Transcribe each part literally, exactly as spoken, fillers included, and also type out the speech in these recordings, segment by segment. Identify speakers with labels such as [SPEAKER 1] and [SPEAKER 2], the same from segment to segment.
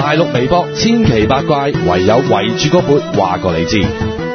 [SPEAKER 1] 大陸微博千奇百怪，唯有圍住個缽話過你知。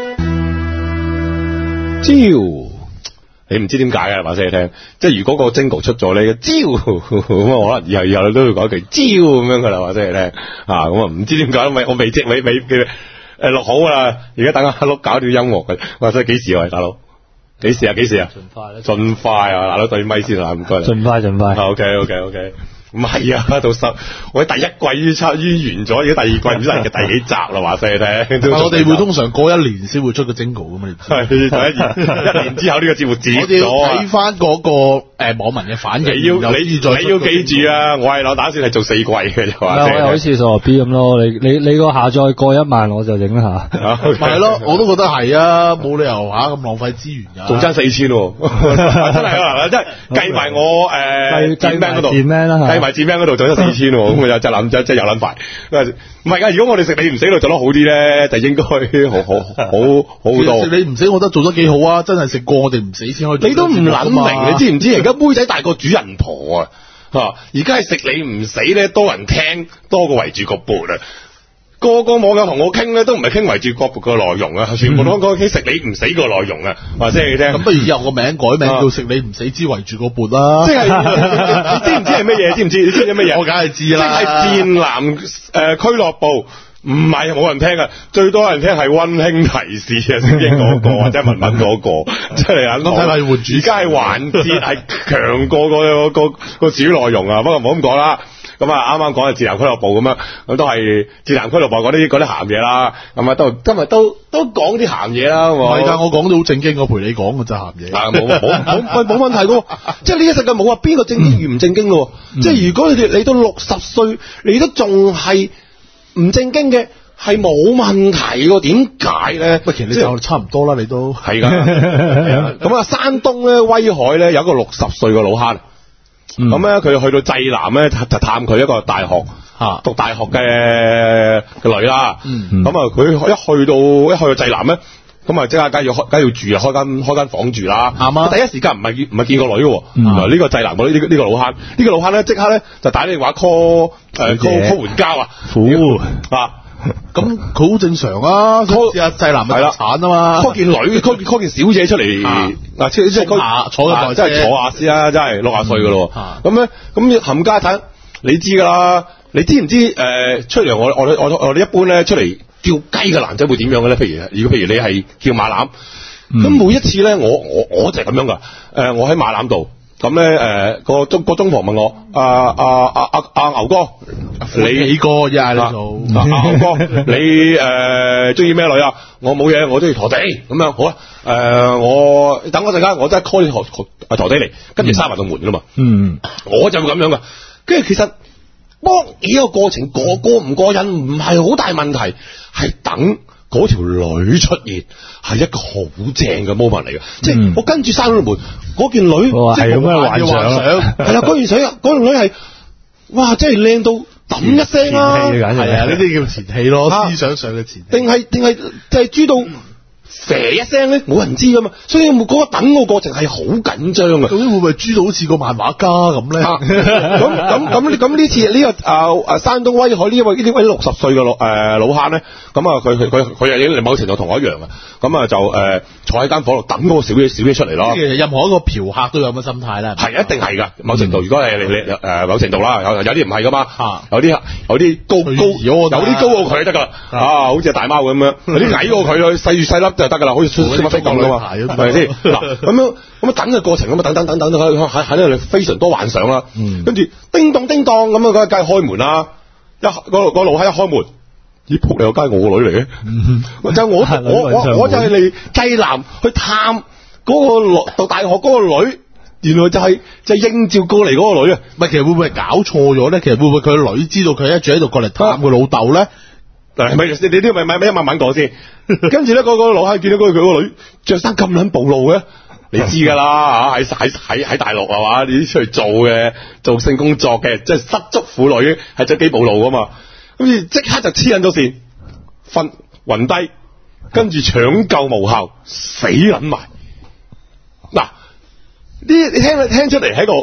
[SPEAKER 1] 招你唔知點解嘅，話聲你聽。即係如果個 jingle 出咗呢，招咁啊，可能以後以後都會講一句招咁樣噶啦，話聲你聽啊。咁啊，唔知點解，因為我未即未未嘅誒錄好啦。而家等阿碌搞啲音樂嘅，話聲幾時啊，大佬？幾時啊？幾時啊？
[SPEAKER 2] 盡快啦！
[SPEAKER 1] 盡快啊！大佬對咪先啦，唔該。
[SPEAKER 2] 盡快，盡快。
[SPEAKER 1] OK OK OK。唔係啊，到十我喺第一季於差於完咗，而家第二季唔知係嘅第幾集啦，話聲你聽。
[SPEAKER 3] 我哋會通常過一年先會出個 jingle 噶嘛，你知係
[SPEAKER 1] 第一年一年之後呢個節目剪咗啊！
[SPEAKER 3] 睇翻嗰個誒、呃、網民嘅反應，
[SPEAKER 1] 你要你你要記住啊！我係我打算係做四季嘅，就話
[SPEAKER 2] 我好似傻 B 咁咯，你你你個下載過一萬我就影啦嚇。
[SPEAKER 3] 係咯，我都覺得係啊，冇理由嚇咁浪費資源㗎。
[SPEAKER 1] 仲爭四千喎，真係啊！真係計埋我誒計名嗰度，計埋佔名嗰度仲有四千喎，咁啊就諗真真有撚快。唔係㗎，如果我哋食你唔死度做得好啲咧，就應該好好好好好多。
[SPEAKER 3] 食你唔死，我覺得做得幾好啊！真係食過我哋唔死先可以。
[SPEAKER 1] 你都唔諗明，你知唔知？而家妹仔大過主人婆啊！嚇，而家係食你唔死咧，多人聽多過圍住個缽啊！個個網友同我傾咧，都唔係傾圍住個缽個內容啊，全部都講傾食你唔死個內容啊！話聲你聽。咁
[SPEAKER 3] 不如以後個名改名叫食你唔死之圍住個缽啦。
[SPEAKER 1] 即係你知唔知係乜嘢？知唔知？你知唔知乜嘢？
[SPEAKER 3] 我梗係知啦。
[SPEAKER 1] 即係賤男誒俱樂部。唔係冇人聽啊，最多人聽係溫馨提示啊，聖經嗰個或者文文嗰個，即係啊，
[SPEAKER 3] 睇下換主。
[SPEAKER 1] 而家係環節係強過個個個主內容啊，不過唔好咁講啦。咁啊，啱啱講嘅賤男俱樂部咁樣，咁都係賤男俱樂部嗰啲嗰啲鹹嘢啦。咁啊，都今日都都講啲鹹嘢啦。唔
[SPEAKER 3] 係㗎，我講到好正經，我陪你講嘅就鹹嘢。
[SPEAKER 1] 啊，冇冇冇冇問題㗎，即係呢一世界冇話邊個正經與唔正經㗎。嗯、即係如果你哋你到六十歲，你都仲係唔正經嘅，係冇問題嘅。點解咧？
[SPEAKER 3] 喂，其實你就差唔多啦，你都
[SPEAKER 1] 係㗎。咁啊，山東咧威海咧有一個六十歲嘅老坑，咁咧佢去到濟南咧就探佢一個大學、啊、讀大學嘅嘅女啦。咁啊，佢、嗯、一去到一去到濟南咧，咁啊即刻梗係要開梗係要住啊，開間開間房住啦。啱啊！第一時間唔係唔係見個女嘅，原來呢個濟南嗰呢個呢個老坑，呢、呢個老坑咧即刻咧就打電話 call 誒 call call 援交啊！啊！
[SPEAKER 3] 咁佢好正常啊 call 阿濟南咪特產啊嘛
[SPEAKER 1] call 件女 call 件 call 件小姐出嚟嗱，即係即係
[SPEAKER 3] 坐下坐
[SPEAKER 1] 真係坐下先啦，真係六廿歲噶咯。咁咧咁冚家產你知噶啦，你知唔知誒、呃、出嚟我我我我哋一般咧出嚟叫雞嘅男仔會點樣嘅咧？譬如如果譬如你係叫馬攬，咁、嗯、每一次咧我我我就係咁樣噶。誒、呃、我喺馬攬度。咁咧，誒、呃、個中個中房問我，阿阿阿阿阿牛哥，你
[SPEAKER 3] 幾個呀？你做
[SPEAKER 1] 阿牛哥，你誒中意咩女啊？我冇嘢，我中意陀地咁樣，好啊。誒、呃，我等我陣間，我真係 call 啲陀陀陀地嚟，跟住閂埋道門噶啦嘛。嗯，我就會咁樣噶。跟住其實幫呢個過程過過唔過癮，唔係好大問題，係等嗰條女出現係一個好正嘅 moment 嚟嘅，即係我跟住閂咗門，嗰件女
[SPEAKER 2] 係咁嘅幻想，
[SPEAKER 1] 係啦，嗰件水，嗰件女係，哇，真係靚到揼一聲啦，
[SPEAKER 3] 係啊，呢啲叫前戲咯，思想上嘅前戲，
[SPEAKER 1] 定係定係就係豬到啡一聲咧，冇人知噶嘛，所以嗰個等個過程係好緊張嘅。
[SPEAKER 3] 究竟會唔會豬到好似個漫畫家咁咧？
[SPEAKER 1] 咁咁咁咁呢次呢、這個啊啊山東威海呢位呢位六十歲嘅老誒老坑咧，咁啊佢佢佢佢係某程度同我一樣嘅，咁啊就誒、呃、坐喺間房度等嗰個小姐小姐出嚟咯。
[SPEAKER 3] 其實任何一個嫖客都有咁嘅心態啦，
[SPEAKER 1] 係一定係噶，某程度、嗯、如果係你你誒某程度啦，有有啲唔係噶嘛，有啲有啲高高有啲高過佢得噶啦，啊好似大貓咁樣，有啲矮過佢細細粒就得噶啦，好似出出乜飛咁噶嘛，係咪先？嗱咁樣咁樣等嘅過程咁啊等等等等等喺喺喺度非常多幻想啦，跟住叮當叮當咁啊，梗係開門啦，一嗰個嗰個老閪一開門，咦仆你個街我個女嚟嘅，嗯、就我我我我就係嚟濟南去探嗰個讀大學嗰個女，原來就係、是、就係、是、應召過嚟嗰個女啊！
[SPEAKER 3] 唔係，其實會唔會係搞錯咗咧？其實會唔會佢個女知道佢一住喺度過嚟探佢老豆咧？
[SPEAKER 1] 嗱，咪你都咪咪咪一慢慢講先，跟住咧嗰個老閪見到佢佢個女着衫咁撚暴露嘅，你知噶啦嚇，喺喺喺喺大陸係嘛？你啲出嚟做嘅做性工作嘅，即係失足婦女係真幾暴露噶嘛？咁而即刻就黐緊咗線，瞓暈低，跟住搶救無效，死撚埋。嗱，呢你聽聽出嚟係一個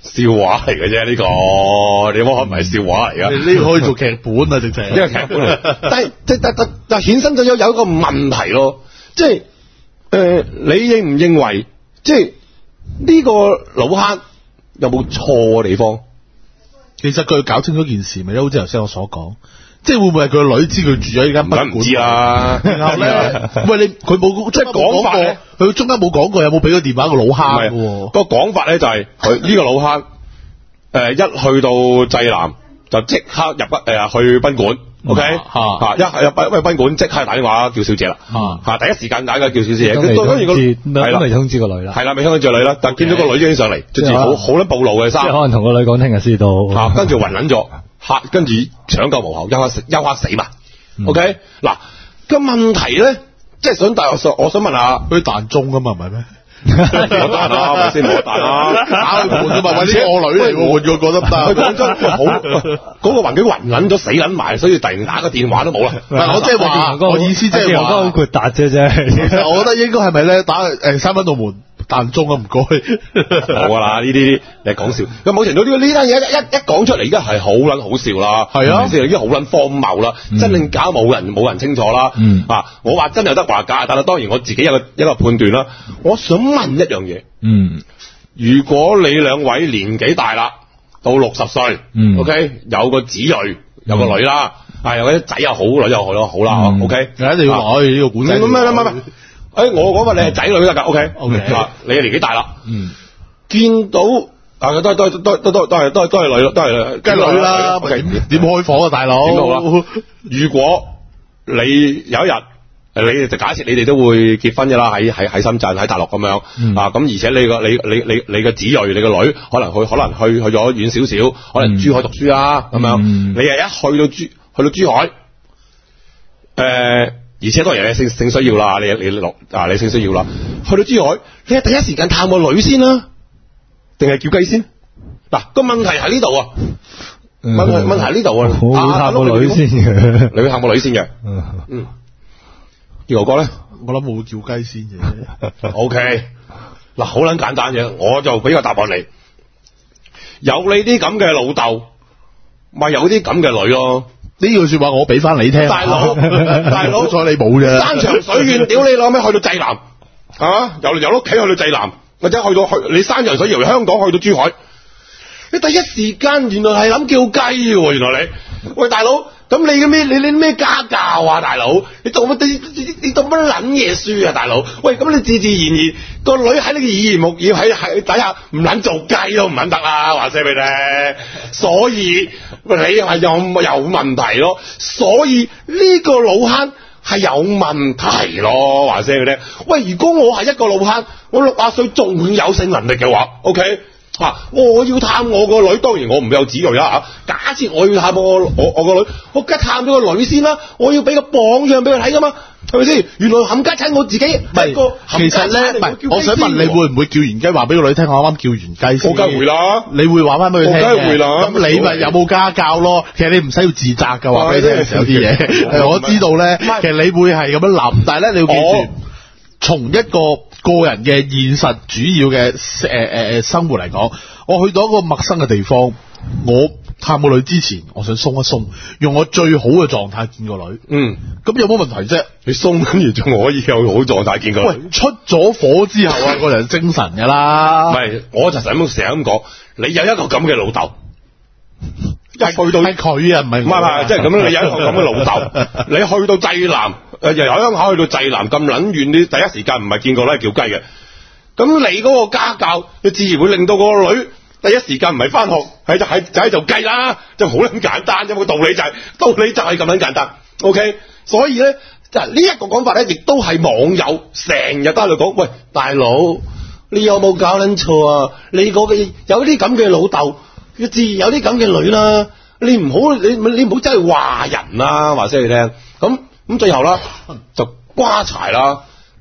[SPEAKER 1] 笑話嚟嘅啫，呢個你冇可唔係笑話嚟噶？
[SPEAKER 3] 呢個可以做劇本啊，直情
[SPEAKER 1] 呢個劇本嚟。但係即但但但衍生咗有有一個問題咯，即係誒、呃，你認唔認為即係呢個老坑有冇錯嘅地方？
[SPEAKER 3] 其實佢搞清楚件事咪，好似頭先我所講。即係會唔會係佢個女知佢住咗呢間賓館？
[SPEAKER 1] 唔知啦。
[SPEAKER 3] 然後咧，喂你佢冇即係講法咧，佢中間冇講過有冇俾個電話個老坑嘅？
[SPEAKER 1] 個講法咧就係佢呢個老坑誒、呃、一去到濟南就即刻入誒、呃、去賓館 ，OK 嚇、啊、一入賓賓賓館即刻打電話叫小姐啦嚇、啊、第一時間打嘅叫小姐，
[SPEAKER 2] 跟住個
[SPEAKER 1] 係啦
[SPEAKER 2] 未通知個女啦，
[SPEAKER 1] 係啦未通知個女啦，但見到個女已經上嚟，着住好好撚暴露嘅衫，
[SPEAKER 2] 即係可能同個女講聽日先到
[SPEAKER 1] 嚇，跟住暈撚咗。吓，跟住搶救無效，休克死，休克死嘛。嗯、OK，嗱個問題咧，即係想大我想我想問下，
[SPEAKER 3] 佢彈中噶嘛，唔係咩？
[SPEAKER 1] 冇得彈啦，咪先冇得彈啦，
[SPEAKER 3] 打佢門啫嘛，或者我女嚟喎，換個覺得得。
[SPEAKER 1] 佢講真，好嗰、嗰個環境暈撚咗，死撚埋，所以突然打個電話都冇啦。
[SPEAKER 3] 我即係話，我意思即係話，
[SPEAKER 2] 好豁達啫啫。
[SPEAKER 3] 其實我覺得應該係咪咧打誒三分道門？彈中啊，唔該，
[SPEAKER 1] 冇噶啦，呢啲你講笑。咁冇程度呢呢單嘢一一一講出嚟，而家係好撚好笑啦，係啊，已經好撚荒謬啦，嗯、真定假冇人冇人清楚啦。嗯、啊，我話真又得話假，但係當然我自己有個一個判斷啦。我想問一樣嘢，嗯，如果你兩位年紀大啦，到六十歲，嗯 ，OK， 有個子女，有個女啦，啊、嗯，有啲仔又好，女又好咯，好啦、嗯、，OK，
[SPEAKER 3] 一定要攞呢個古仔。
[SPEAKER 1] 唔唔唔唔。誒，我講話你係仔女得噶 ，OK，OK， 嗱，你係年紀大啦，嗯，見到啊，都都都都都都都係都係都係女咯，都係
[SPEAKER 3] 梗係女啦，點點開房啊，大佬？點好啦？
[SPEAKER 1] 如果你有一日，誒，你就假設你哋都會結婚嘅啦，喺喺喺深圳喺大陸咁樣，啊，咁而且你個你你你你個子女你個女可能去可能去去咗遠少少，可能珠海讀書啊，咁樣，你係一去到珠去到珠海，誒。而且當然你性性需要啦，你你落啊，你性需要啦。去到珠海，你係第一時間探個女先啦，定係叫雞先？嗱、啊、個問題喺呢度啊，嗯、問題問題喺呢度啊。
[SPEAKER 2] 我會探個女先嘅，
[SPEAKER 1] 你會探個女先嘅。嗯，二哥哥咧，
[SPEAKER 3] 我諗我會叫雞先嘅。
[SPEAKER 1] O K， 嗱好撚簡單嘅，我就俾個答案你。有你啲咁嘅老豆，咪有啲咁嘅女咯。
[SPEAKER 3] 呢句說話我俾翻你聽，
[SPEAKER 1] 大佬，大佬，
[SPEAKER 3] 好彩你冇啫。
[SPEAKER 1] 山長水遠，屌你老咩？去到濟南，啊，由由屋企去到濟南，或者去到去你山長水遠由香港去到珠海，你第一時間原來係諗叫雞嘅，原來你，喂大佬，咁你嘅咩？你你咩家教啊，大佬？你讀乜？你你你讀乜撚嘢書啊，大佬？喂，咁你自自然然個女喺你嘅耳濡目染喺喺底下唔撚做雞都唔撚得啦，話聲俾你聽。所以你係有有問題咯，所以呢個老坑係有問題咯，話聲俾你聽。喂，如果我係一個老坑，我六啊歲仲有性能力嘅話 ，OK。啊！我要探我個女，當然我唔會有子女啦嚇。假設我要探我我我個女，我梗係探咗個女先啦。我要俾個榜樣俾佢睇噶嘛，係咪先？原來冚家鏟我自己係個冚家鏟。其實咧，唔係，我想問你會唔會叫完雞話俾個女聽？我啱啱叫完雞先。我梗係會啦。你會話翻俾佢聽嘅。我梗係會啦。咁你咪有冇家教咯？其實你唔使要自責㗎，話俾你聽有啲嘢。我知道咧，其實你會係咁樣諗，但係咧你要記住，從一個個人嘅現實主要嘅誒誒誒生活嚟講，我去到一個陌生嘅地方，我探個女之前，我想鬆一鬆，用我最好嘅狀態見個女。嗯，咁有冇問題啫？你鬆跟住仲可以有好狀態見個女。喂，出咗火之後啊，個人精神噶啦。唔係，我就成日咁成日咁講，你有一個咁嘅老豆，一去到係佢啊，唔係唔係唔係，即係咁樣，你有一個咁嘅老豆，你去到濟南。誒，由鄉下去到濟南咁撚遠，你第一時間唔係見過咧叫雞嘅，咁你嗰個家教，你自然會令到個女第一時間唔係翻學，係就係就係做雞啦，就好撚簡單啫，個道理就係、是、道理就係咁撚簡單。OK， 所以咧就呢一個講法咧，亦都係網友成日都喺度講，喂大佬，你有冇搞撚錯啊？你嗰個有啲咁嘅老豆，自然有啲咁嘅女啦，你唔好你你唔好真係話人啦，話聲你聽咁。咁最後啦，就瓜柴啦。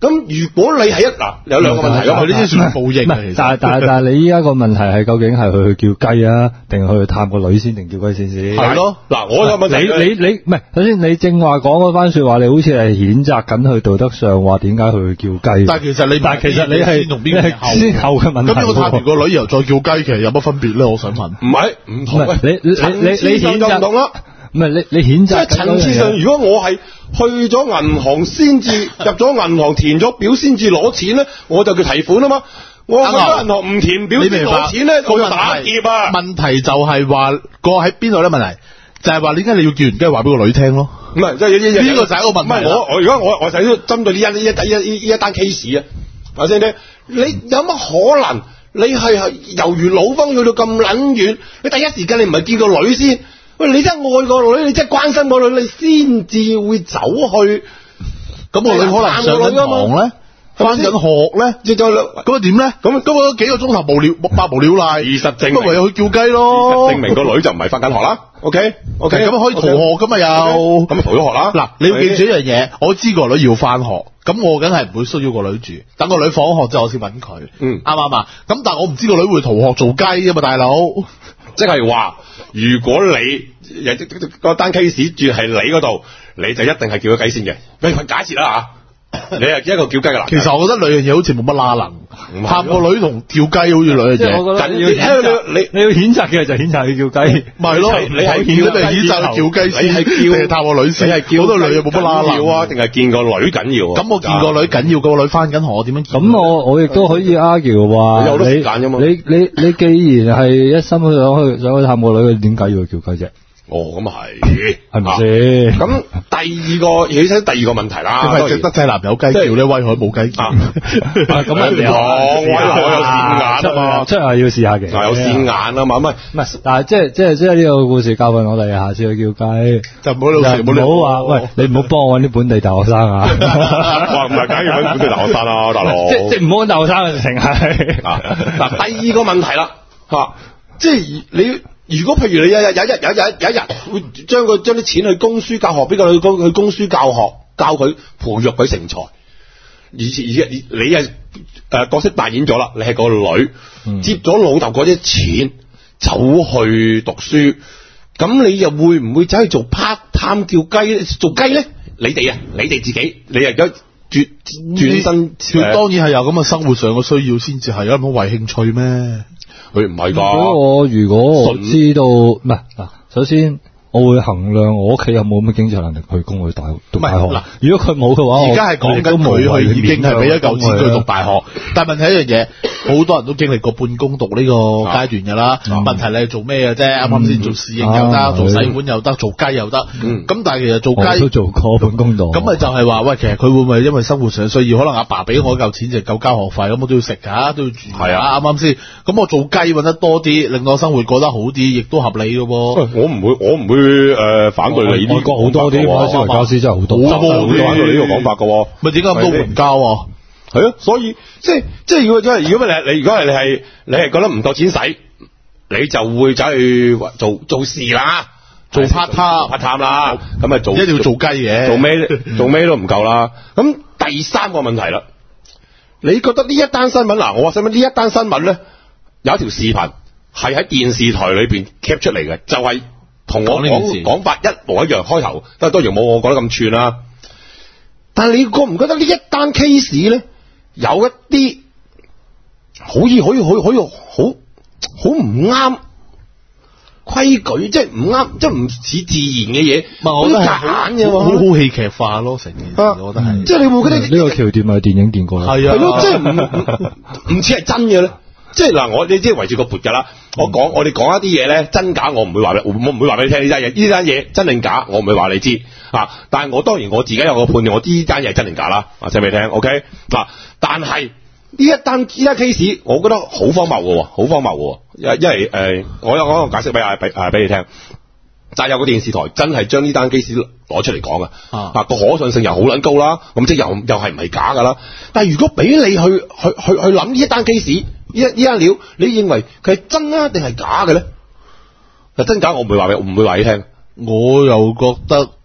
[SPEAKER 1] 咁如果你係一嗱有兩個問題㗎嘛，
[SPEAKER 3] 佢呢啲算係報應啊。其實，
[SPEAKER 2] 但係但係但係你依家個問題係究竟係佢去叫雞啊，定係去探個女先，定叫雞先先？
[SPEAKER 3] 係咯。
[SPEAKER 1] 嗱，我有問題。
[SPEAKER 2] 你你你唔係，首先你正話講嗰番説話，你好似係譴責緊佢道德上話點解佢去叫雞？
[SPEAKER 3] 但係其實你
[SPEAKER 2] 但係其實你係
[SPEAKER 3] 先同邊個
[SPEAKER 2] 先後嘅問題。
[SPEAKER 3] 咁我探完個女然後再叫雞，其實有乜分別咧？我想問。
[SPEAKER 1] 唔係唔同，喂，
[SPEAKER 2] 你你你你譴責
[SPEAKER 1] 唔同啦。
[SPEAKER 2] 唔係你你譴責，
[SPEAKER 1] 即係層次上，如果我係去咗銀行先至入咗銀行填咗表先至攞錢咧，我就叫提款啊嘛。我去咗銀行唔填表先攞錢咧，我就打劫啊。
[SPEAKER 3] 問題就係話個喺邊度咧？問題就係話點解你要叫完雞話俾個女聽咯？
[SPEAKER 1] 唔係，即係呢
[SPEAKER 3] 個就係一個問題。
[SPEAKER 1] 唔係我我如果我我就要針對呢一呢一呢一呢一單 case 啊，話先聽，你有乜可能你係係猶如老風去到咁撚遠？你第一時間你唔係見個女先？喂，你真係愛個女，你真係關心個女，你先至會走去。咁個女可能上緊堂咧，翻緊學咧，即係咁啊點咧？咁咁啊幾個鐘頭無聊百無聊賴，事實證明，咁唯有去叫雞咯。事實證明個女就唔係翻緊學啦。OK OK，咁可以逃學噶嘛又？咁逃咗學啦。嗱，你要記住一樣嘢，我知個女要翻學，咁我梗係唔會騷擾個女住，等個女放學之後我先揾佢。嗯，啱唔啱啊？咁但係我唔知個女會逃學做雞啊嘛，大佬。即係話，如果你有個單 case 住係你嗰度，你就一定係叫咗雞先嘅。你假設啦嚇，你係一個叫雞嘅男。其實我覺得兩樣嘢好似冇乜拉能，探個女同叫雞好似兩樣嘢。緊要你你要譴責嘅就譴責佢叫雞，咪係咯？你係你咪譴責佢叫雞，你係叫定係探個女先？你係叫嗰兩樣冇乜拉能啊？定係見個女緊要？咁我見個女緊要，個女翻緊學，我點樣？咁我我亦都可以 argue 話，有好多時間㗎嘛。你你你既然係一心想去想去探個女，點解要去叫雞啫？哦，咁啊係，係咪先？咁第二個起身第二個問題啦，係值得濟南有雞叫咧，威海冇雞叫。咁啊，你講威海有線眼啊嘛，出係要試下嘅，有線眼啊嘛，唔係唔係，但係即係即係即係呢個故事教訓我哋，下次去叫雞就唔好老實，唔好話喂，你唔好幫我揾啲本地大學生啊！哇，唔係梗要揾本地大學生啦，大佬，即即唔好揾大學生嘅情係。嗱，第二個問題啦，嚇，即係你。如果譬如你有有有一日有有有一日會將佢將啲錢去供書教學，邊個去供去供書教學，教佢培育佢成才，而而你係誒角色扮演咗啦，你係個女、嗯、接咗老豆嗰啲錢走去讀書，咁你又會唔會走去做 part time 叫雞做雞咧？你哋啊，你哋自己，你係而家轉轉身，佢、呃、當然係有咁嘅生活上嘅需要先至係，有冇為興趣咩？佢唔係㗎。如果我如果我知道唔係嗱，首先我會衡量我屋企有冇咁嘅經濟能力去供佢大學讀大學。嗱，如果佢冇嘅話，而家係講緊佢去已經係俾一嚿錢佢讀大學。但係問題一樣嘢，好多人都經歷過半工讀呢個階段㗎啦。問題你係做咩嘅啫？啱啱先做侍應又得，做洗碗又得，做雞又得。咁但係其實做雞都做過半工讀。咁咪就係話喂，其實佢會唔會因為生活上需要，可能阿爸俾我一嚿錢就夠交學費，咁我都要食㗎，都要住。係啊，啱啱先？咁我做雞揾得多啲，令我生活過得好啲，亦都合理嘅噃。我唔會，我唔會。誒、呃，反對你呢？外國好多啲外資教師真係好多，好多反對呢個講法噶。咪點解咁多援交？係啊，所以即係即係如果真係，如果你你如果係你係你係覺得唔夠錢使，你就會走去做做事啦，做 part time part time 啦，咁啊做一定要做雞嘅，做咩做咩都唔夠啦。咁第三個問題啦，你覺得呢一單新聞嗱，我話新聞呢一單新聞咧，有一條視頻係喺電視台裏邊 cap 出嚟嘅，就係、是。同我講講法一模一樣，開頭都係當然冇我講得咁串啦。但係你覺唔覺得呢一單 case 咧，有一啲可以可以可以可以好好唔啱規矩，即係唔啱，即係唔似自然嘅嘢，好假嘅嘛，好好戲劇化咯，成件事，我覺得係。即係你會覺得呢、嗯這個橋段咪電影見過啦？係啊，係咯，即係唔唔似係真嘅咧。即係嗱，我你即係圍住個撥噶啦。我講我哋講一啲嘢咧，真假我唔會話俾我唔會話俾你聽呢單嘢，呢單嘢真定假我唔會話你知啊。但係我當然我自己有個判斷，我知呢單嘢係真定假啦。話俾你聽 ，OK 嗱。但係呢一單呢單 case，我覺得好荒謬嘅，好荒謬嘅。因因為誒、呃，我有我個解釋俾阿俾誒俾你聽。就係有個電視台真係將呢單 case 攞出嚟講啊，啊個可信性又好撚高啦，咁即係又又係唔係假㗎啦？但係如果俾你去去去去諗呢一單 case，呢一呢單料，你認為佢係真啊定係假嘅咧？真假我唔會話俾，唔會話你聽。我又覺得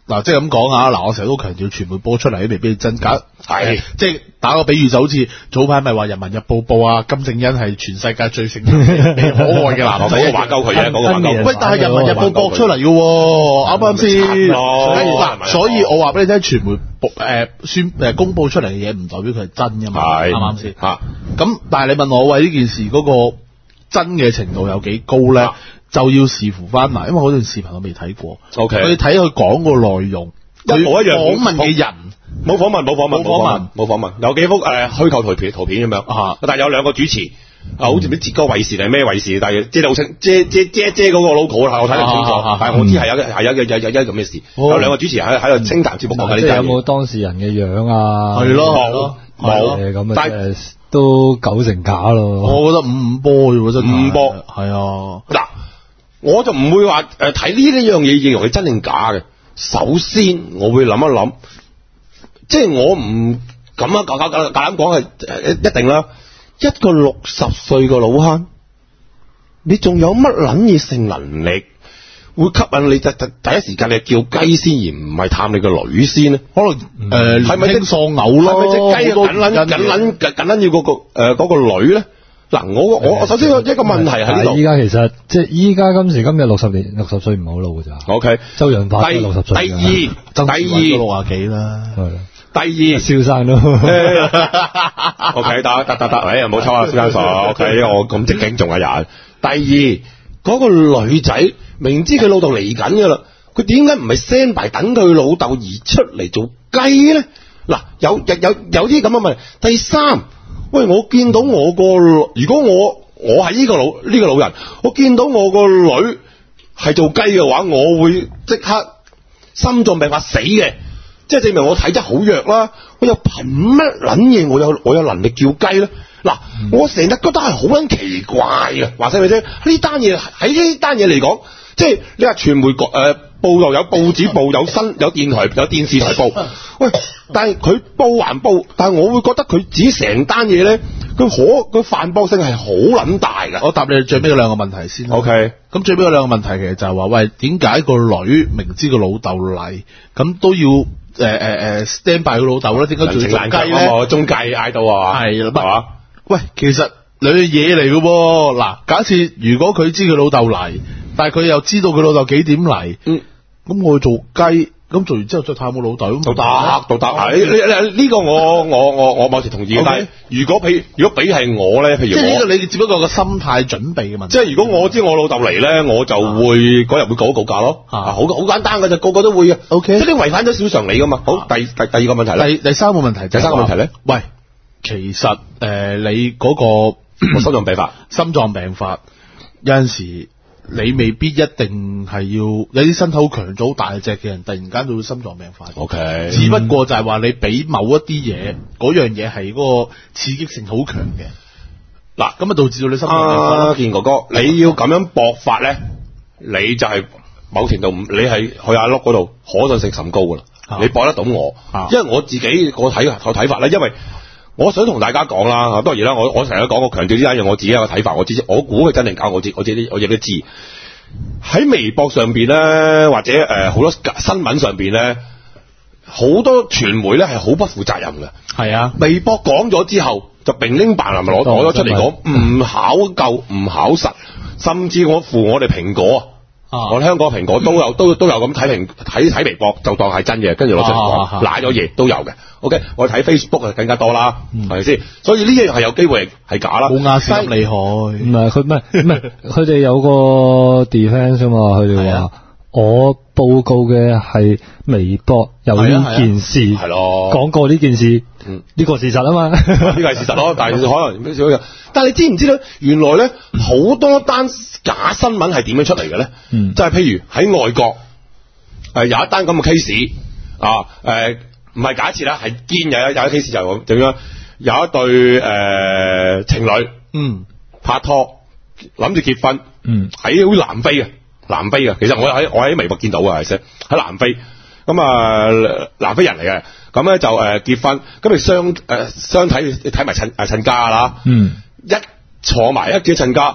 [SPEAKER 3] 嗱，即係咁講啊！嗱，我成日都強調傳媒播出嚟都未必真假，係即係打個比喻就好似早排咪話《人民日報》報啊金正恩係全世界最性感、可愛嘅男仔，
[SPEAKER 1] 話鳩佢啫，講個話鳩。
[SPEAKER 3] 喂，但係《人民日報》播出嚟嘅喎，啱啱先？嗱，所以我話俾你聽，傳媒報誒宣誒公佈出嚟嘅嘢，唔代表佢係真㗎嘛，啱啱先？嚇咁，但係你問我喂呢件事嗰個真嘅程度有幾高咧？就要視乎翻嗱，因為嗰段視頻我未睇過。O K， 佢睇佢講個內容，
[SPEAKER 1] 一模一樣。
[SPEAKER 3] 訪問嘅人
[SPEAKER 1] 冇訪問，冇訪問，冇訪問，冇訪問。有幾幅誒虛構圖片圖片咁樣啊，但係有兩個主持啊，好似唔知浙江衛視定係咩衛視，但係遮到好清，遮遮遮遮嗰個 logo 啦，我睇得清楚。但係我知係有係有有有有有咁嘅事，有兩個主持喺喺度清談節目講緊呢啲嘢。
[SPEAKER 2] 有冇當事人嘅樣啊？
[SPEAKER 3] 係咯，
[SPEAKER 2] 冇咁但係都九成假咯。
[SPEAKER 3] 我覺得五五波啫喎，真係
[SPEAKER 1] 五波
[SPEAKER 3] 係啊
[SPEAKER 1] 嗱。我就唔會話誒睇呢呢樣嘢認為佢真定假嘅。首先我會諗一諗，即係我唔咁啊，夠夠夠夠膽講係誒一定啦。一個六十歲個老坑，你仲有乜撚嘢性能力會吸引你？第第第一時間你叫雞先，而唔係探你個女先咧？可能誒係咪即喪偶咯？係咪隻雞緊撚緊撚緊撚要嗰個誒嗰個女咧？嗱，我我首先一個問題喺呢度。
[SPEAKER 2] 依家其實即係依家今時今日六十年六十歲唔係好老㗎咋。
[SPEAKER 1] O K，
[SPEAKER 2] 周潤發都六十歲。
[SPEAKER 1] 第二，第二
[SPEAKER 3] 六廿幾啦。
[SPEAKER 1] 係。第二，
[SPEAKER 2] 蕭生都。
[SPEAKER 1] O K， 得得得得，哎唔好抽啊，蕭生傻。O K， 我咁正經仲有人。第二，嗰個女仔明知佢老豆嚟緊㗎啦，佢點解唔係 stand by 等佢老豆而出嚟做雞咧？嗱，有有有有啲咁嘅問題。第三。喂，我見到我個，如果我我係呢個老呢、呢個老人，我見到我個女係做雞嘅話，我會即刻心臟病發死嘅，即係證明我體質好弱啦。我又憑乜撚嘢？我有我有能力叫雞咧？嗱、嗯，我成日覺得係好撚奇怪嘅。話晒俾你聽，呢單嘢喺呢單嘢嚟講，即係你話傳媒誒。呃報道有報紙報，有新有電台有電視台報，喂，但係佢報還報，但係我會覺得佢指成單嘢咧，佢可佢反駁性係好撚大㗎。
[SPEAKER 3] 我答你最尾嗰兩個問題先。
[SPEAKER 1] O K，
[SPEAKER 3] 咁最尾嗰兩個問題其實就係話，喂，點解個女明知個老豆嚟，咁都要誒誒誒 stand by 個老豆咧？點解仲要做雞咧？
[SPEAKER 1] 中介嗌到啊，
[SPEAKER 3] 係啦，係嘛？喂，其實兩樣嘢嚟嘅喎。嗱，假設如果佢知佢老豆嚟。但係佢又知道佢老豆幾點嚟，嗯，咁我去做雞，咁做完之後再探我老豆，
[SPEAKER 1] 都得，都得。啊，呢呢呢個我我我我某時同意嘅。但係如果譬如果俾係我咧，譬如
[SPEAKER 3] 即係呢個你只不過個心態準備嘅問題。
[SPEAKER 1] 即係如果我知我老豆嚟咧，我就會嗰日會告一告假咯。啊，好好簡單㗎啫，個個都會嘅。O K，即係你違反咗小常理㗎嘛。好，第第第二個問題咧，
[SPEAKER 3] 第第三個問題，
[SPEAKER 1] 第三個問題咧，
[SPEAKER 3] 喂，其實誒、呃、你嗰、嗰個
[SPEAKER 1] 心臟病發，
[SPEAKER 3] 心臟病發有陣時。你未必一定係要有啲身體好強壯、好大隻嘅人，突然間就會心臟病發。
[SPEAKER 1] O K，
[SPEAKER 3] 只不過就係話你俾某一啲嘢，嗰樣嘢係嗰個刺激性好強嘅。嗱，咁啊導致到你心臟病發。
[SPEAKER 1] 啊，健哥哥，你要咁樣搏法咧，你就係某程度，你係去阿碌嗰度可信性甚高噶啦。啊、你搏得到我，啊、因為我自己個睇個睇法咧，因為我想同大家講啦，當然啦，我我成日都講，我強調呢單嘢，我自己有個睇法，我知我估佢真定假，我知我自己我亦都知。喺微博上邊咧，或者誒好、呃、多新聞上邊咧，好多傳媒咧係好不負責任嘅。係啊，微博講咗之後，就並拎辦係咪攞攞咗出嚟講，唔考究唔考實，甚至我扶我哋蘋果。啊、我哋香港蘋果都有都都有咁睇評睇睇微博就當係真嘅，跟住攞出嚟講，賴咗嘢都有嘅。OK， 我睇 Facebook 啊更加多啦，係咪先？所以呢一樣係有機會係假啦。
[SPEAKER 3] 冇亞視咁厲害，
[SPEAKER 2] 唔係佢唔係唔係佢哋有個 defense 啊嘛，佢哋話我報告嘅係微博有呢件事，係咯講過呢件事，呢、嗯、個事實啊嘛，呢個係事實咯。但係可能少少，但係你知唔知道原來咧好多單假新聞係點樣出嚟嘅咧？嗯，就係、是、譬如喺外國誒、呃、有一單咁嘅 case 啊誒。呃唔係假設啦，係堅有有一 case 就係點樣？有一對誒、呃、情侶，嗯，拍拖諗住結婚，嗯，喺好似南非啊，南非啊，其實我喺我喺微博見到嘅，係先喺南非，咁啊南非人嚟嘅，咁咧就誒、呃、結婚，咁你相誒相睇睇埋親誒親家啦，嗯，一坐埋一幾親家，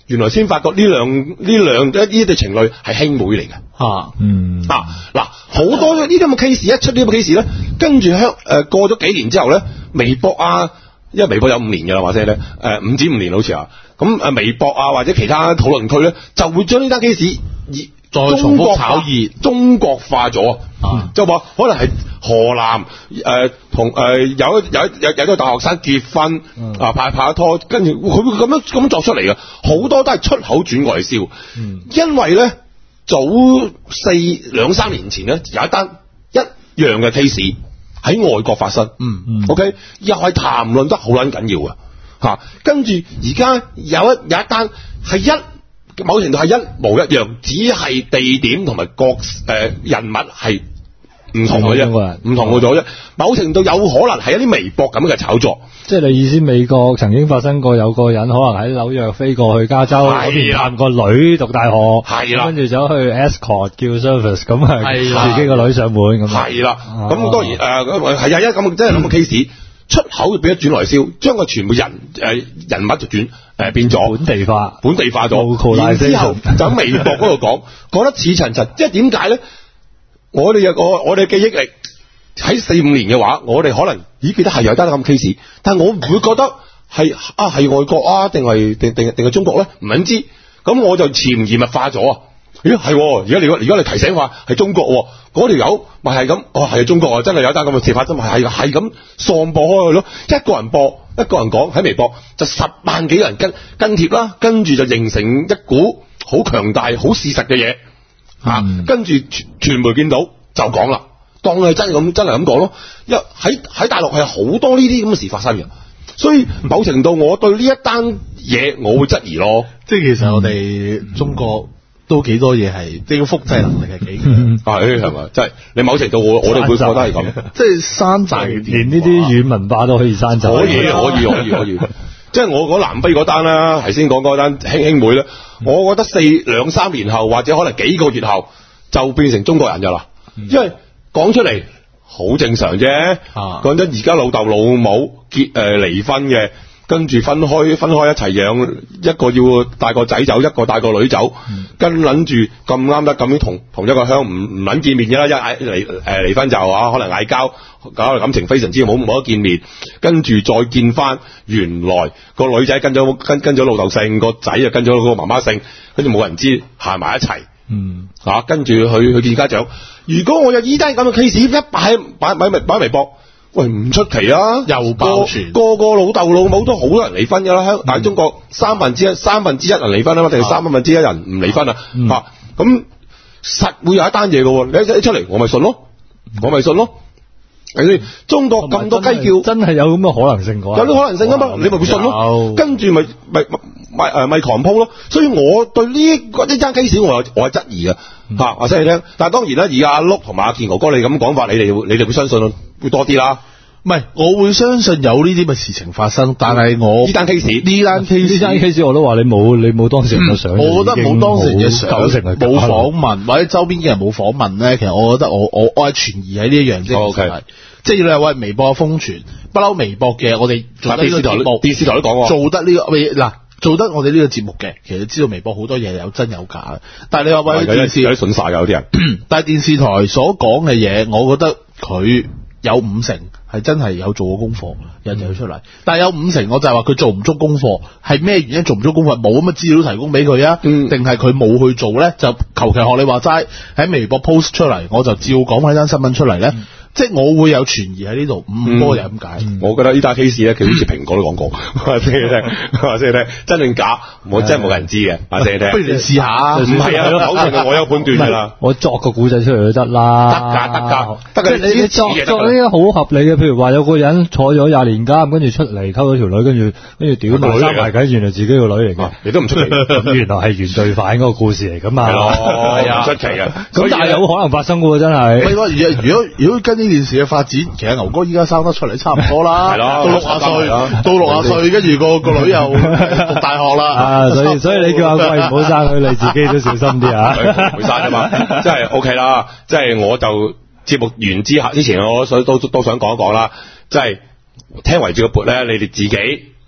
[SPEAKER 1] 原來先發覺呢兩呢兩一呢對情侶係兄妹嚟嘅。
[SPEAKER 3] 啊，
[SPEAKER 2] 嗯
[SPEAKER 1] 啊嗱，好多呢啲咁嘅 case 一出呢啲咁嘅 case 咧，跟住香誒過咗幾年之後咧，微博啊，因為微博有五年㗎啦，或者咧誒五至五年好似啊，咁誒微博啊或者其他討論區咧就會將呢單 case
[SPEAKER 3] 再重複炒熱，
[SPEAKER 1] 中國化咗啊！就話可能係河南誒同誒有一有有有個大學生結婚、嗯、啊拍拍拖，跟住佢會咁樣咁樣作出嚟嘅，好多都係出口轉外銷。嗯，因為咧早四兩三年前咧有一單一樣嘅 case 喺外國發生。嗯嗯 ，OK 又係談論得好撚緊要嘅嚇，跟住而家有一有一單係一。某程度係一模一樣，只係地點同埋各誒人物係唔同嘅啫，唔同咗啫。某程度有可能係一啲微博咁嘅炒作。即係
[SPEAKER 2] 你意思美國曾經發生過有個人可能喺紐約飛過去加州嗰邊探個女讀大學，係啦，跟住走去 escort 叫 service 咁係自己個女上門咁。係啦，咁當然誒係啊，一咁即係咁嘅 case。出口變咗轉來銷，將個全部人誒、呃、人物就轉誒、呃、變咗本地化，
[SPEAKER 1] 本地化咗。然之後就喺微博嗰度講，講得似層層。即係點解咧？我哋有個我哋記憶力喺四五年嘅話，我哋可能咦記得係有單咁 case，但係我唔會覺得係啊係外國啊定係定定定係中國咧？唔肯知，咁我就潛移默化咗啊！咦係，而家你而家你提醒話係中國，嗰條友咪係咁，哦係中國啊，真係有一單咁嘅事發生，係係係咁喪播開去咯，一個人播，一個人講喺微博，就十萬幾人跟跟貼啦，跟住就形成一股好強大、好事實嘅嘢，吓、嗯，跟住傳傳媒見到就講啦，當係真咁真係咁講咯，因為喺喺大陸係好多呢啲咁嘅事發生嘅，所以某程度我對呢一單嘢我會質疑咯，
[SPEAKER 3] 即係其實我哋中國。嗯都幾多嘢係，即係個複製能力係幾強，
[SPEAKER 1] 係係咪？即係你某程度我我哋會覺得係咁，
[SPEAKER 3] 即係山寨，
[SPEAKER 2] 連呢啲軟文化都可以山寨，
[SPEAKER 1] 可以可以可以可以。即係我講南非嗰單啦，頭先講嗰單兄兄妹咧，我覺得四兩三年後或者可能幾個月後就變成中國人㗎啦，因為講出嚟好正常啫。講真，而家老豆老母結誒離婚嘅。跟住分開分開一齊養，一個要帶個仔走，一個帶個女走，嗯、跟諗住咁啱得咁樣同同一個鄉唔唔撚見面嘅啦，一嗌離誒離婚就啊，可能嗌交，搞到感情非常之冇冇得見面，跟住再見翻，原來個女仔跟咗跟跟咗老豆姓，個仔啊跟咗個媽媽姓，跟住冇人知行埋一齊，嗯嚇、啊，跟住去去見家長。如果我有依單咁嘅 case 一擺擺擺擺微博。喂，唔出奇啊！又爆傳，個個老豆老母都好多人離婚噶啦，喺、嗯、喺中國三分之一三分之一人離婚啊嘛，定係三分之一人唔離婚啊？吓、嗯，咁、啊、實會有一單嘢噶，你一一出嚟，我咪信咯，我咪信咯。你中國咁多雞叫，
[SPEAKER 2] 真係有咁嘅可能性㗎，
[SPEAKER 1] 有啲可能性啊嘛，你咪會信咯。跟住咪咪咪誒咪狂鋪咯。所以我對呢呢單 case 我我係質疑嘅吓，話聲你聽。但係當然啦，而家阿碌同埋阿健哥哥你咁講法，你哋你哋會相信會多啲啦。
[SPEAKER 3] 唔係，我會相信有呢啲嘅事情發生，但係我
[SPEAKER 1] 呢單 case
[SPEAKER 3] 呢單 case
[SPEAKER 2] 呢單 case 我都話你冇你冇當事人嘅相、嗯，
[SPEAKER 3] 我覺得冇當事人嘅相，冇訪問或者周邊嘅人冇訪問咧，其實我覺得我我我係存疑喺呢一樣啫。O K，即係你話喂微博瘋傳，不嬲微博嘅，我哋做得呢個節目，
[SPEAKER 1] 電視台都講
[SPEAKER 3] 做得呢、這個嗱做得我哋呢個節目嘅，其實知道微博好多嘢有真有假，但係你話喂電視
[SPEAKER 1] 有啲筍晒有啲人，
[SPEAKER 3] 但係電視台所講嘅嘢，我覺得佢有五成。係真係有做過功課，有就出嚟、嗯。但係有五成，我就係話佢做唔足功課，係咩原因做唔足功課？冇咁嘅資料提供俾佢啊？定係佢冇去做咧？就求其學你話齋喺微博 post 出嚟，我就照講翻單新聞出嚟咧。嗯即係我會有存疑喺呢度，唔多就咁解。
[SPEAKER 1] 我覺得呢單 case 咧，佢好似蘋果都講過，話俾你聽，話俾你聽，真定假，我真係冇人知嘅，話俾你聽。
[SPEAKER 3] 不如你試下，
[SPEAKER 1] 唔係啊，口證我有判斷噶啦。
[SPEAKER 2] 我作個古仔出嚟都得啦，
[SPEAKER 1] 得噶得噶，得噶。
[SPEAKER 2] 即係你你作作呢啲好合理嘅，譬如話有個人坐咗廿年監，跟住出嚟溝咗條女，跟住跟住屌埋生埋緊，原來自己個女嚟嘅，
[SPEAKER 1] 你都唔出奇。
[SPEAKER 2] 原來係原罪犯嗰個故事嚟噶嘛？
[SPEAKER 1] 係咯，係啊，出奇嘅。
[SPEAKER 2] 咁但係有可能發生嘅真係。
[SPEAKER 3] 如果如果如果跟呢件事嘅發展。其實牛哥依家生得出嚟差唔多啦，到六十歲，到六十歲，跟住個個女又讀大學啦，
[SPEAKER 2] 啊，所以所以你叫阿貴唔好生佢，你自己都小心啲啊，
[SPEAKER 1] 唔會生啊嘛，即係 OK 啦，即係我就節目完之後之前，我想都都想講一講啦，即係聽圍住個撥咧，你哋自己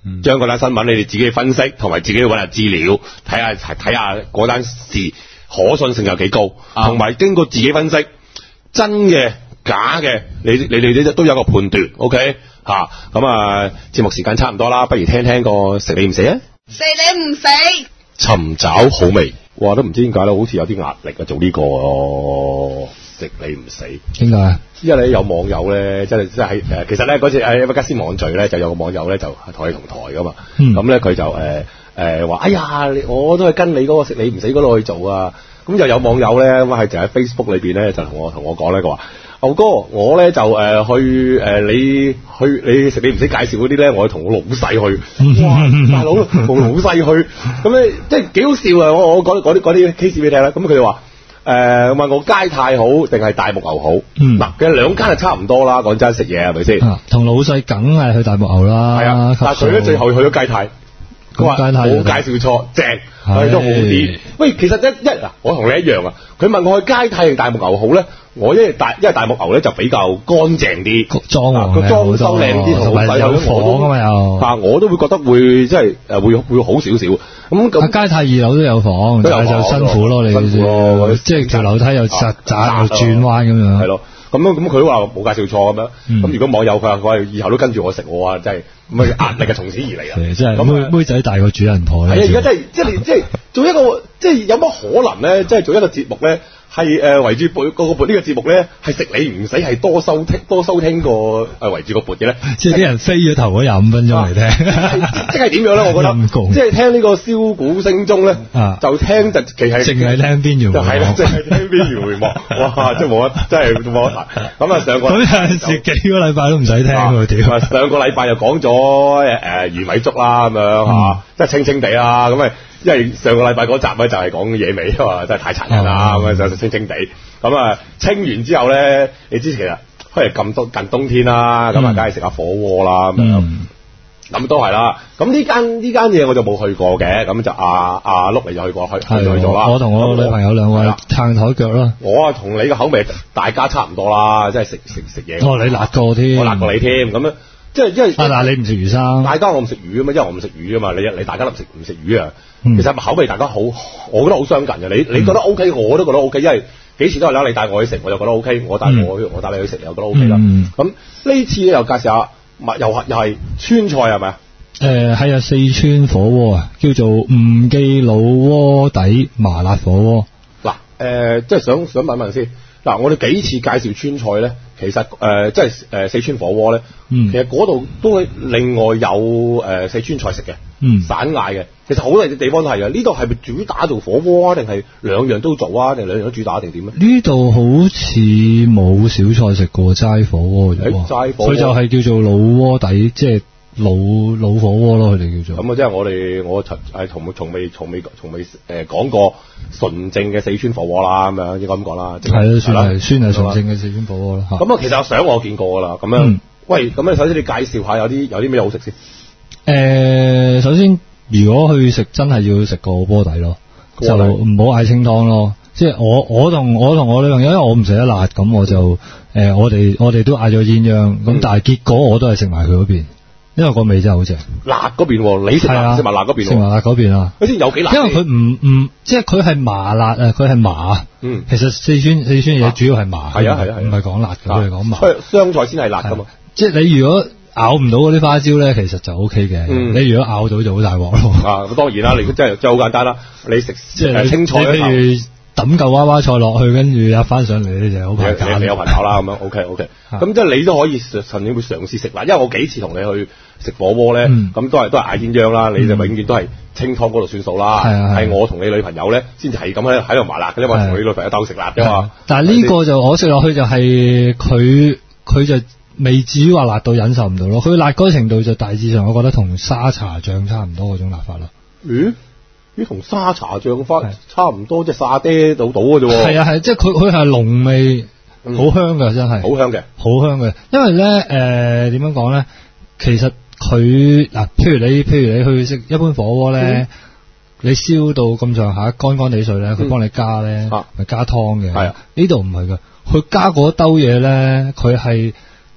[SPEAKER 1] 將嗰單新聞你哋自己分析，同埋自己揾下資料，睇下睇下嗰單事可信性有幾高，同埋經過自己分析真嘅假嘅，你你哋都有個判斷 ，OK 吓咁啊！節目時間差唔多啦，不如聽聽個食你唔死啊！
[SPEAKER 4] 食你唔死，
[SPEAKER 1] 尋找好味，哇都唔知點解咧，好似有啲壓力啊！做呢、這個食你唔死，
[SPEAKER 2] 點解？
[SPEAKER 1] 因為咧有網友咧，真係真係誒，其實咧嗰次喺屈加斯網聚咧，就有個網友咧就同你同台噶嘛，咁咧佢就誒誒話，哎呀，我都係跟你嗰個食你唔死嗰度去做啊！咁就有網友咧咁係就喺 Facebook 裏邊咧就同我同我講咧，佢話牛哥，我咧就誒、呃、去誒、呃、你去你食你唔死介紹嗰啲咧，我同我老細去，哇大佬同老細去，咁咧即係幾好笑啊！我我講嗰啲嗰啲 case 俾你聽啦，咁佢哋話誒問我街太好定係大木牛好？嗱、嗯，其實兩間係差唔多啦，講真食嘢係咪先？
[SPEAKER 2] 同、啊、老細梗係去大木牛啦，係啊，
[SPEAKER 1] 但係佢咧最後去咗街太。佢話冇介紹錯，正係都好啲。喂，其實一一嗱，我同你一樣啊。佢問我去街太定大木牛好咧，我因為大因為大木牛咧就比較乾淨啲，裝啊，個裝修靚啲，同埋有房啊嘛又。嚇，我都會覺得會即係誒會會好少少。咁咁
[SPEAKER 2] 街太二樓都有房，但係就辛苦咯，你辛苦咯，即係條樓梯又窄窄又轉彎咁樣。
[SPEAKER 1] 係咯。咁樣咁佢都話冇介紹錯咁樣，咁、嗯、如果網友佢話佢話以後都跟住我食，我話真係咁啊壓力係從此而嚟啊！
[SPEAKER 2] 真係妹妹仔大過主人婆咧。
[SPEAKER 1] 係啊，而家真係即係即係做一個即係有乜可能咧？即係做一個節目咧，係誒圍住撥個個撥呢個節目咧，係食你唔死係多收聽多收聽過誒圍住個撥嘅咧。
[SPEAKER 2] 即係啲人飛咗頭嗰廿五分鐘嚟聽，
[SPEAKER 1] 即係點樣咧？我覺得即係聽呢個簫鼓聲中咧、啊，就聽就其實
[SPEAKER 2] 淨係聽邊緣，
[SPEAKER 1] 係啦，淨係聽邊緣回幕。哇！即係冇得，真係冇得。咁啊，上個
[SPEAKER 2] 咁有陣時幾個禮拜都唔使聽喎，屌、啊！
[SPEAKER 1] 上個禮拜又講咗誒魚米粥啦，咁樣嚇，即係清清地啦，咁啊，因為上個禮拜嗰集咧就係講野味啊嘛，真係太殘忍啦，咁啊就清清地，咁啊清完之後咧，你知其實可能咁冬近冬天啦，咁啊梗係食下火鍋啦，咁樣，咁都係啦。咁呢間呢間嘢我就冇去過嘅，咁就阿阿碌你就去過，去去咗啦。
[SPEAKER 2] 我同我女朋友兩位撐台腳啦。
[SPEAKER 1] 我啊同你嘅口味大家差唔多啦，即係食食食嘢。
[SPEAKER 2] 哦，你辣過添，
[SPEAKER 1] 我辣過你添，咁樣即係因為
[SPEAKER 2] 啊，但係你唔食魚生，
[SPEAKER 1] 大家我唔食魚啊嘛，因為我唔食魚啊嘛，你你大家都唔食唔食魚啊、嗯，其實口味大家好，我覺得好相近嘅。你你覺得 O K，、嗯、我都覺得 O K，因為幾次都係啦，你帶我去食，我就覺得 O K，我帶我、嗯、我帶你去食又覺得 O K 啦。咁、嗯、呢次咧又介紹下，又係又係川菜係咪啊？
[SPEAKER 2] 誒係啊，四川火鍋啊，叫做吳記老鍋底麻辣火鍋。
[SPEAKER 1] 嗱誒、呃，即係想想問問先。嗱，我哋幾次介紹川菜咧，其實誒、呃、即係誒、呃、四川火鍋咧、嗯，其實嗰度都係另外有誒、呃、四川菜食嘅、嗯，散嗌嘅。其實好多地方都係嘅。呢度係咪主打做火鍋啊？定係兩樣都做啊？定兩樣都主打定點咧？呢
[SPEAKER 2] 度好似冇小菜食過，齋火鍋嘅啫。齋火鍋佢就係叫做老鍋底，即係。老老火鍋咯，佢哋叫做。咁啊，即係我哋我從係從從未從未從未誒講過純正嘅四川火鍋啦，咁樣應該咁講啦。係啊，算係算係純正嘅四川火鍋啦。咁啊，其實有相我見過噶啦。咁樣，嗯、喂，咁你首先你介紹下有啲有啲咩好食先？誒、呃，首先如果去食真係要食個鍋底咯，就唔好嗌清湯咯。即係我我同我同我女朋友，因為我唔食得辣，咁我就誒、呃、我哋我哋都嗌咗鴛鴦，咁、嗯、但係結果我都係食埋佢嗰邊。因為個味真係好正，
[SPEAKER 1] 辣嗰邊，你食辣食埋辣嗰邊，
[SPEAKER 2] 食埋辣嗰邊啊！
[SPEAKER 1] 佢先有幾辣？
[SPEAKER 2] 因為佢唔唔，即係佢係麻辣啊，佢係麻。嗯，其實四川四川嘢主要係麻，係啊係啊係，唔係講辣嘅，佢係講麻。
[SPEAKER 1] 湘菜先係辣噶嘛。
[SPEAKER 2] 即係你如果咬唔到嗰啲花椒咧，其實就 O K 嘅。嗯，你如果咬到就好大鑊咯。
[SPEAKER 1] 啊，咁當然啦，你真係真係好簡單啦。你食即係青菜咧，
[SPEAKER 2] 譬如抌嚿娃娃菜落去，跟住一翻上嚟咧就好排揀。
[SPEAKER 1] 你有排搞啦咁樣 OK OK。咁即係你都可以曾經會嘗試食辣，因為我幾次同你去食火鍋咧，咁、嗯、都係都係嗌鴛鴦啦，你就永遠都係清湯嗰度算數啦。係、嗯、我同你女朋友咧，先至係咁喺喺度麻辣嘅，因為同你女朋友鬥食辣嘅嘛。
[SPEAKER 2] 但係呢個就我食落去就係佢佢就未至於話辣到忍受唔到咯。佢辣嗰程度就大致上我覺得同沙茶醬差唔多嗰種辣法咯。
[SPEAKER 1] 咦？咦？同沙茶醬法差唔多，即係沙爹到到嘅啫。係
[SPEAKER 2] 啊係，即係佢佢係濃味。好、嗯、香㗎，真係
[SPEAKER 1] 好香嘅，
[SPEAKER 2] 好香嘅。因為咧，誒、呃，點樣講咧？其實佢嗱，譬如你，譬如你去食一般火鍋咧、嗯，你燒到咁上下乾乾地水咧，佢幫你加咧，咪、啊、加湯嘅。係啊，呢度唔係噶，佢加嗰兜嘢咧，佢係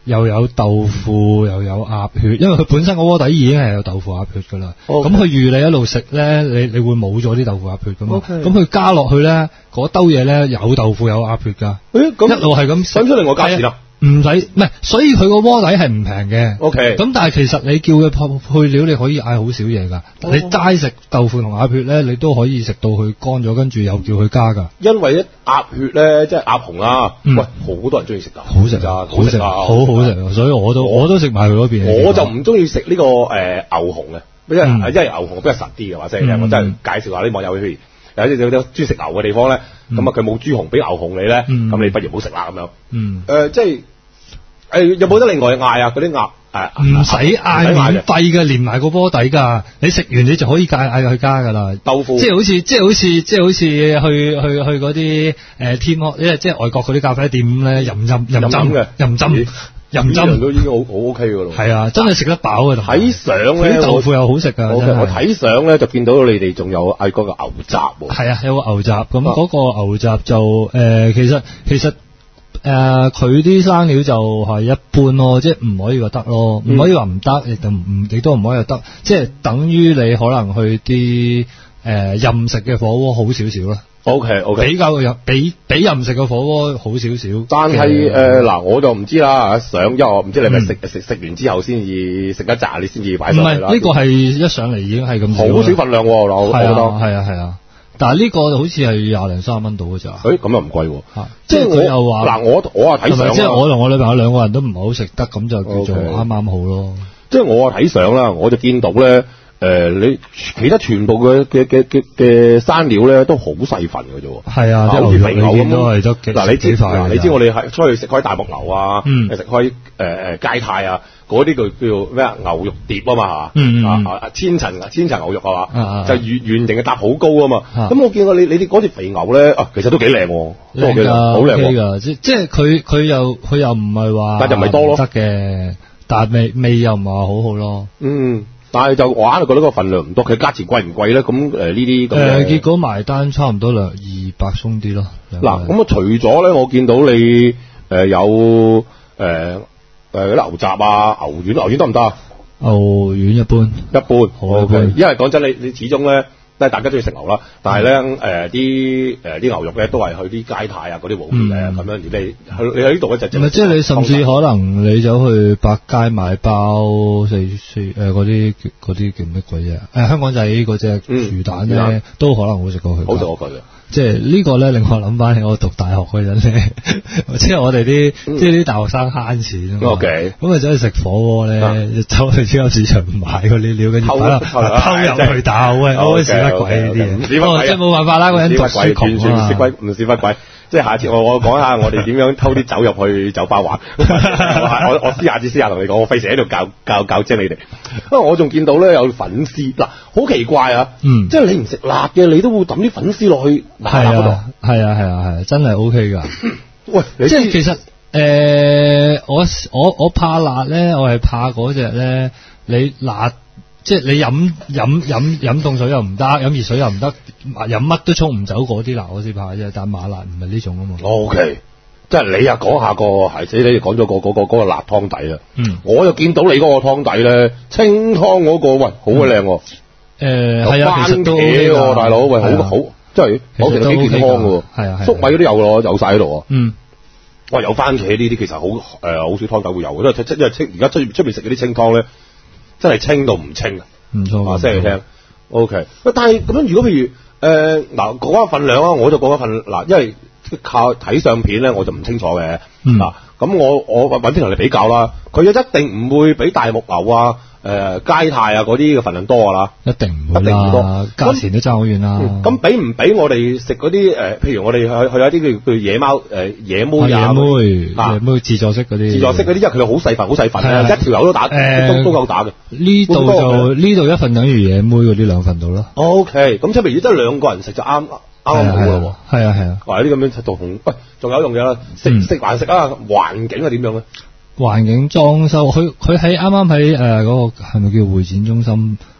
[SPEAKER 2] 又有豆腐又有鴨血，因為佢本身個鍋底已經係有豆腐鴨血噶啦。咁佢預你一路食咧，你你會冇咗啲豆腐鴨血噶嘛？咁佢、okay. 加落去咧，嗰兜嘢咧有豆腐有鴨血噶。誒，咁一路係咁，使唔使另外加錢啦？唔使，唔係，所以佢個鍋底係唔平嘅。O K。咁但係其實你叫佢配料，你可以嗌好少嘢噶。Oh. 你齋食豆腐同鴨血咧，你都可以食到佢乾咗，跟住又叫佢加噶。因為一鴨血咧，即係鴨紅啊，嗯、喂，好多人中意食噶，好食啊，好食啊，好好食。所以我都我，我都食埋佢嗰邊。我就唔中意食呢個誒、呃、牛紅嘅，因為、嗯、因為牛紅比較實啲嘅話，即、嗯、係我真係介紹下啲網友譬如。有啲有啲中意食牛嘅地方咧，咁啊佢冇豬紅俾牛紅你咧，咁、嗯、你不如唔好食啦咁樣。嗯，誒、呃、即係誒、呃、有冇得另外嗌啊？嗰啲鴨誒唔使嗌，免費嘅，連埋個鍋底㗎。你食完你就可以嗌嗌佢加㗎啦。豆腐即係好似即係好似即係好似去去去嗰啲誒天河，因為即係外國嗰啲咖啡店咧，任斟任斟嘅任斟。任斟都已經好好 OK 㗎咯，係啊，真係食得飽㗎。睇相咧，啲豆腐又好食㗎。Okay, 我睇相咧就見到你哋仲有嗌嗰個牛雜喎。係啊，有個牛雜，咁嗰個牛雜就誒、呃，其實其實誒佢啲生料就係一般咯，即係唔可以話得咯，唔、嗯、可以話唔得，亦都唔亦都唔可以話得，即係等於你可能去啲誒、呃、任食嘅火鍋好少少啦。O K O K 比較有比比任食嘅火鍋好少少，但係誒嗱我就唔知啦，想因為我唔知你係咪食食食完之後先至食一紮，你先至擺上去啦。唔係呢個係一上嚟已經係咁好少份量喎，我覺得係啊係啊，但係呢個好似係廿零三十蚊到嘅咋。誒咁又唔貴喎，即係佢又話嗱我我啊睇相，即係我同我女朋友兩個人都唔係好食得，咁就叫做啱啱好咯。即係我啊睇相啦，我就見到咧。誒、呃，你其他全部嘅嘅嘅嘅嘅生料咧都好細份嘅啫，係啊，好似肥牛咁都係得嗱，你知嗱，你知我哋係出去食開大木牛啊，嗯，食開誒誒佳泰啊，嗰啲叫叫咩啊牛肉碟啊嘛，嗯嗯啊千層千層牛肉啊嘛，啊就圓圓形嘅搭好高啊嘛，咁、啊、我見過你你哋嗰條肥牛咧啊，其實都幾靚，靚噶，好靚噶，即即係佢佢又佢又唔係話，但就唔係多咯，得嘅，但係味味又唔係話好好咯，嗯。但係就我硬係覺得個份量唔多，佢價錢貴唔貴咧？咁誒呢啲咁誒，結果埋單差唔多兩二百鬆啲咯。嗱，咁啊除咗咧，我見到你誒、呃、有誒誒啲牛雜啊、牛丸，牛丸得唔得啊？牛丸一般，一般，好 OK。因為講真，你你始終咧。但係大家都要食牛啦，但係咧誒啲誒啲牛肉咧都係去啲佳泰啊嗰啲和記啊咁樣，而你去你喺呢度咧就唔係即係你甚至可能你走去百佳買包四四誒嗰啲嗰啲叫乜鬼嘢？誒、呃、香港仔嗰隻魚蛋咧、嗯、都可能好食過佢，好食過佢嘅。即係呢個咧令我諗翻起我讀大學嗰陣咧，即係我哋啲、嗯、即係啲大學生慳錢啊嘛。OK，咁啊走去食火鍋咧，走去超級市場買嗰啲料，跟住偷入去打喂，屙屎乜鬼呢啲嘢？即係冇辦法啦，個人讀書窮啊，唔識鬼唔識乜鬼。即係下次我我講下我哋點樣偷啲酒入去酒吧玩。我我私下至私下同你講，我費事喺度教教教精你哋。因為我仲見到咧有粉絲，嗱好奇怪啊！嗯，即係你唔食辣嘅，你都會抌啲粉絲落去麻辣嗰度。係啊係啊係啊，真係 O K 噶。喂，即係其實誒、呃，我我我怕辣咧，我係怕嗰隻咧，你辣。即係你飲飲飲飲凍水又唔得，飲熱水又唔得，飲乜都沖唔走嗰啲辣我先怕啫，但麻辣唔係呢種啊嘛。O K，即係你又講下個孩子，你哋講咗個嗰個嗰個辣湯底啦。嗯，我又見到你嗰個湯底咧，清湯嗰個喂好鬼靚。誒、嗯，係、呃、啊，其實都 OK 喎，大佬喂，好好，即係我其實幾健康嘅。係啊，粟米嗰啲有咯，有晒喺度。嗯，哇，有番茄呢啲其實好誒，好、呃、少湯底會有嘅，因為因為清而家出出邊食嗰啲清湯咧。真係清到唔清啊！唔錯，話聲你聽。O K，喂，但係咁樣，如果譬如誒嗱講翻份量啊，我就講一份嗱，因為靠睇相片咧，我就唔清楚嘅。嗱、嗯，咁我我揾啲同你比較啦，佢一定唔會比大木牛啊、誒佳泰啊嗰啲嘅份量多噶啦，一定唔會啦，一定唔多，價錢都爭好遠啦。咁比唔比我哋食嗰啲誒？譬如我哋去去一啲叫叫野貓誒、呃、野妹啊，野妹啊，野妹自助式嗰啲，自助式嗰啲，因為佢好細份，好細份啊，一條友都打，呃、都都夠打嘅。呢度就呢度一份等於野妹嗰啲兩份到啦。O K，咁即係譬如得兩個人食就啱啱啱好噶咯。係啊係啊，哇！呢啲咁樣度同喂，仲有一樣嘢啦，食食還食啊，環境係點樣咧？環境裝修，佢佢喺啱啱喺誒嗰個係咪叫會展中心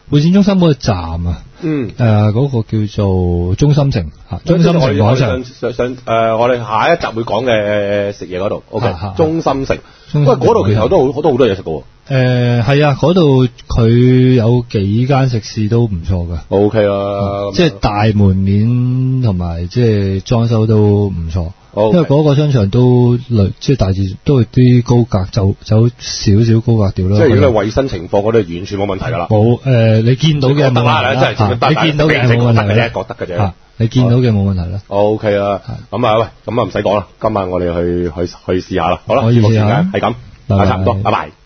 [SPEAKER 2] 會展中心嗰個站啊，
[SPEAKER 1] 嗯，
[SPEAKER 2] 誒、呃、嗰、那個叫做中心城嚇，中心城廣場。
[SPEAKER 1] 上上誒，我哋下一集會講嘅食嘢嗰度 ，OK，
[SPEAKER 2] 啊啊
[SPEAKER 1] 中心城。喂，嗰度其實都好都好多嘢食嘅喎。
[SPEAKER 2] 誒係啊，嗰度佢有幾間食肆都唔錯嘅。
[SPEAKER 1] O K 啦，
[SPEAKER 2] 嗯、即係大門面同埋即係裝修都唔錯。
[SPEAKER 1] Okay.
[SPEAKER 2] 因為嗰個商場都類即係大致都係啲高格走走少少高格調啦。
[SPEAKER 1] 即係如果係衞生情況嗰啲完全冇問題㗎啦。
[SPEAKER 2] 冇誒、呃，你見到嘅冇問題啦。你見到嘅冇問題啦。
[SPEAKER 1] 覺得嘅啫。
[SPEAKER 2] 啊，你見到嘅冇問題啦。
[SPEAKER 1] O K 啦，咁啊喂，咁啊唔使講啦，今晚我哋去去去試下啦。好啦，
[SPEAKER 2] 可以試下。
[SPEAKER 1] 係咁，差唔多，拜拜。